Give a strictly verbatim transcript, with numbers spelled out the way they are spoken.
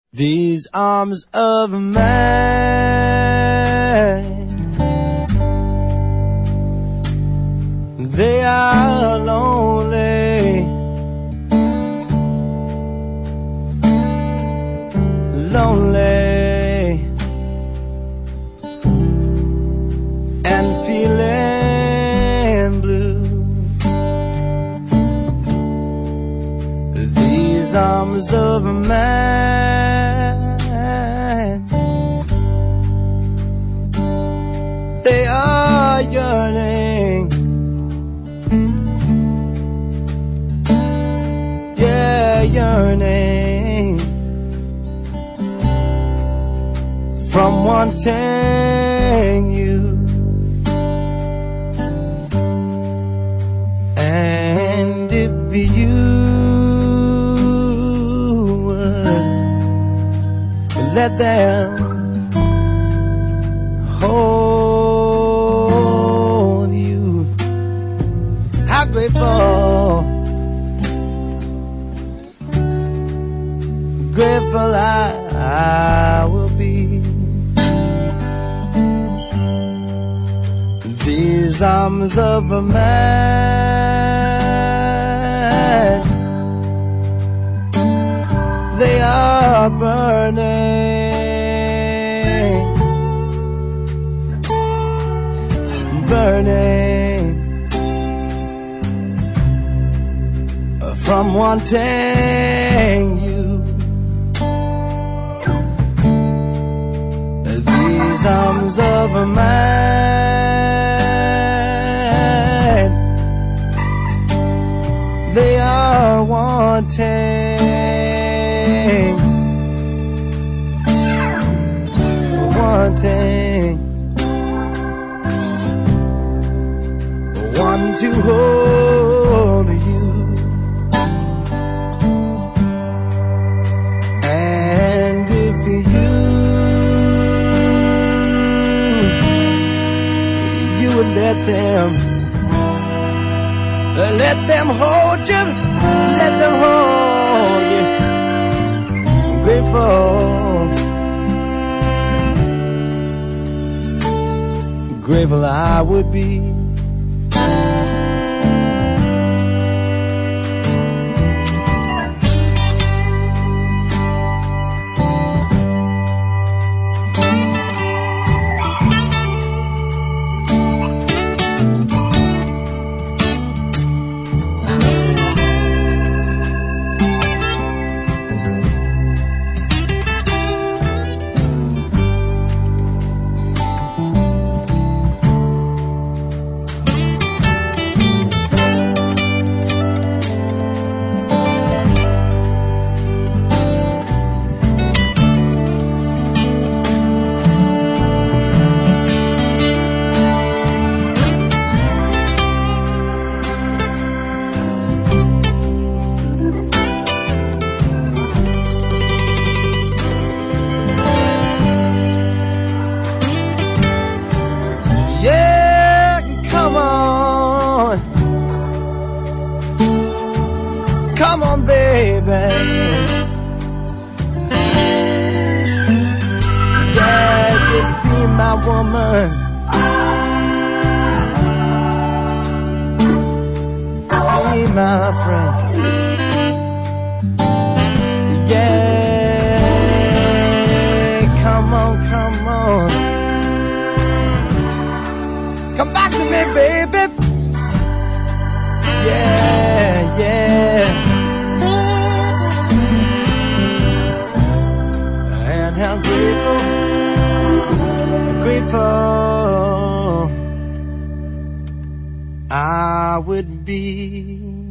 These arms of mine, they are lonely, lonely, and feeling blue. These arms of mine, they are yearning, yeah, yearning, from wanting you. And if you would let them hold you, how grateful, grateful I, I will be. These arms of a man, they are burning, burning, from wanting you. These arms of a man, they are wanting, wanting, one to hold you. And if you, you would let them, let them hold you, let them hold you, grateful, grateful I would be. Come on, baby. Yeah, just be my woman. Be my friend. Yeah, come on, come on. Come back to me, baby. Yeah, yeah. And how grateful, grateful I would be.